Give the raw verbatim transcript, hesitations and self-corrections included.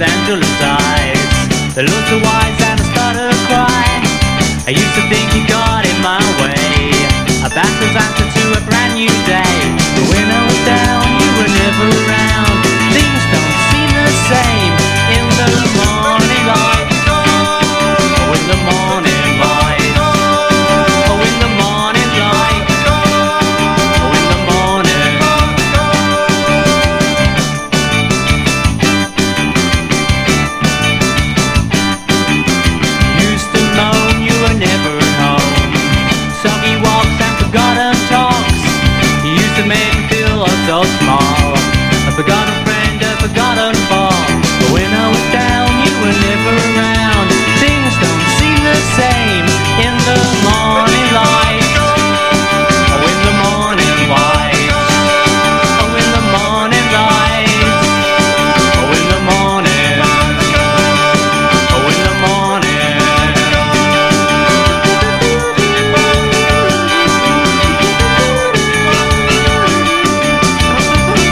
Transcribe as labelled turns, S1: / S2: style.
S1: pendulum tides. The looked too wise and I started to cry. I used to think you got in my way, a backwards answer to a brand new day. But when I was down, you were never around.